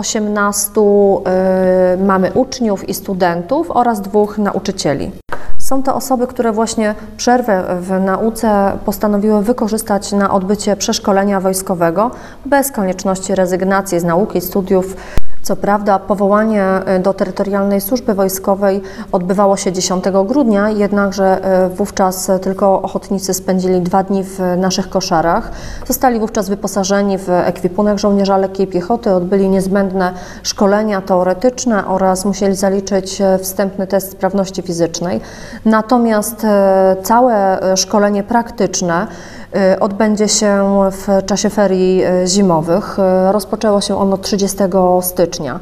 18 mamy uczniów i studentów oraz 2 nauczycieli. Są to osoby, które właśnie przerwę w nauce postanowiły wykorzystać na odbycie przeszkolenia wojskowego bez konieczności rezygnacji z nauki i studiów. Co prawda powołanie do Terytorialnej Służby Wojskowej odbywało się 10 grudnia, jednakże wówczas tylko ochotnicy spędzili 2 dni w naszych koszarach. Zostali wówczas wyposażeni w ekwipunek żołnierza lekkiej piechoty, odbyli niezbędne szkolenia teoretyczne oraz musieli zaliczyć wstępny test sprawności fizycznej. Natomiast całe szkolenie praktyczne odbędzie się w czasie ferii zimowych. Rozpoczęło się ono 30 stycznia.